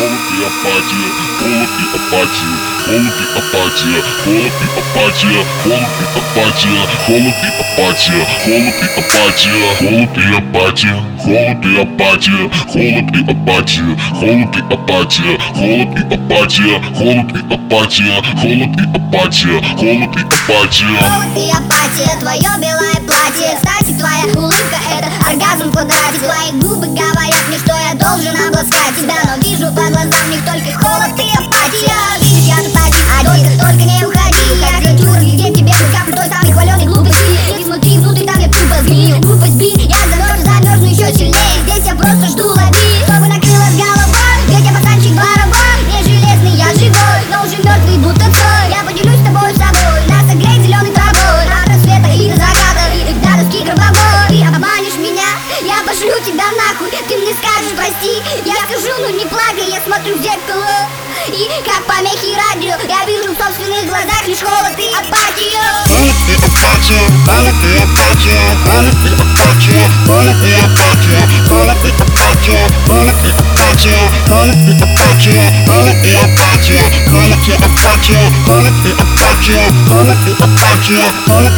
голод и апатия, голод и апатия, голод и апатия, голод и апатия, голод и апатия, голод и апатия, голод и апатия, голод и апатия, голод и апатия, голод и апатия, голод и апатия, голод и апатия, голод и апатия, голод и апатия, голод и апатия. Голод и апатия, твое белое платье. Кстати, твоя улыбка — это оргазм в квадрате. Твои губы говорят мне, что я должен обласкать тебя, но вижу по глазам них только холод и апатия. Видишь, я тут один, только не уходи. Я хочу разглядеть тебе хоть каплю той самой хваленой глупости. Иди смотри внутрь, там я тупо сгнил. Глупость би, я замерзну еще сильнее. Здесь я просто жду, лови, чтобы накрыло с головой. Ведь я пацанчик барабан, не железный, я живой, но уже мертвый, будто цой. Я поделюсь с тобой собой, нас согреет зеленой травой. От рассвета и до заката, и до доски гробовой. Ты обманешь меня, я пошлю тебя нахуй. Ты мне скажешь прости, я скажу, ну не плакай. Я смотрю в зеркало, и как помехи радио, я вижу в собственных глазах лишь холод и апатию. Голод и апатия, голод и апатия, голод и апатия, голод и апатия, голод и апатия, голод и апатия, голод и апатия, голод и апатия, голод и апатия, голод и апатия, голод и апатия, голод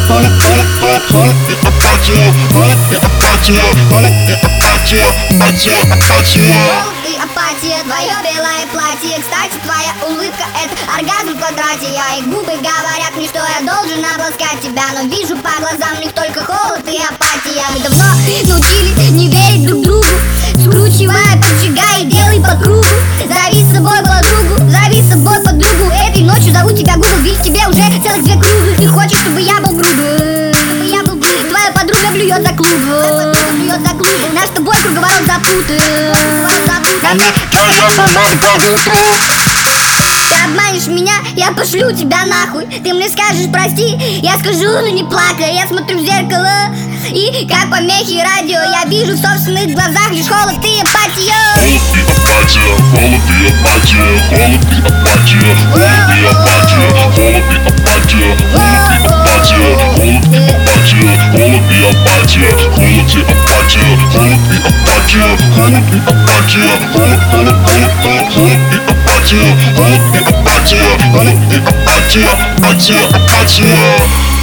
и апатия, голод и апатия, голод и апатия, апатия, апатия. Голод и апатия, твое белое платье. Кстати, твоя улыбка — это оргазм в квадрате. Я и губы говорят мне, что я должен обласкать тебя, но вижу по глазам них только холод и апатия. Мы давно научились не верить друг другу, скручивая, поджигая, делай по кругу. Зови с собой подругу, зови с собой подругу. Этой ночью зову тебя Google, ведь тебе уже целых 2 круга. Ты хочешь, чтобы я был грубый, чтобы я был грубый. Твоя подруга блюет за клуб, наш с тобой круговорот запутает. А мне твоя помада по утру. Ты обманешь меня, я пошлю тебя нахуй. Ты мне скажешь прости, я скажу, ну не плакай. Я смотрю в зеркало, и как помехи радио, я вижу в собственных глазах лишь холод и апатию. Голод и апатия, голод и апатия, голод и апатия, голод и апатия, голод и апатия, голод и апатия, голод и апатия, голод и апатия, голод и апатия, голод и апатия, голод и апатия, голод и апатия, голод и апатия, апатия, апатия.